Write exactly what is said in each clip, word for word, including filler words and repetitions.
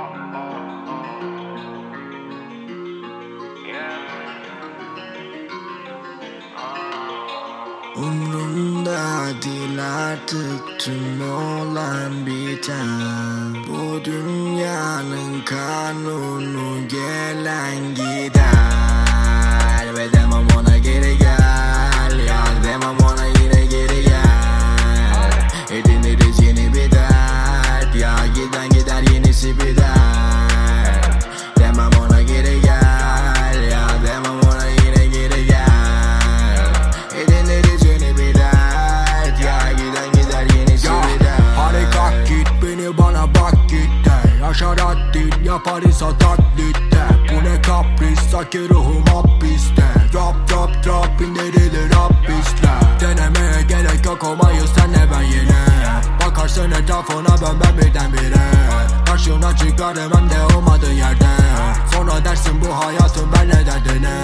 Umrumda değil artık tüm olan biten. Bu dünyanın kanunu gelen gider. Ve demem ona geri gel, ya demem ona yine geri gel. Ediniriz yeni bir dert, ya giden gider yenisi bir dert. Demem ona geri gel, ya demem ona yine geri gel. Ediniriz yeni bir dert, ya giden gider yenisi ya, bir dert. Hadi kalk git, beni bana bak git de. Yaşar addit, yaparız taklitte. Bu ne kapris, sanki ruhum hapiste. Drop drop drop, indirilir hapisler. Denemeye gerek yok, olmayız senle ben yine. Bakarsın etrafına ben ben birdenbire. Karşına çıkarım hem de olmadığı yerde. Sonra dersin bu hayatın benle derdine.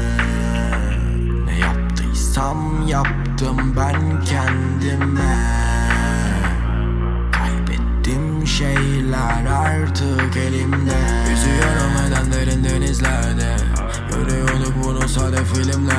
Ne yaptıysam yaptım ben kendime. Kaybettim şeyler artık elimde. Yüzüyorum edenlerin denizlerde. Görüyorduk bunu sade filmlerde.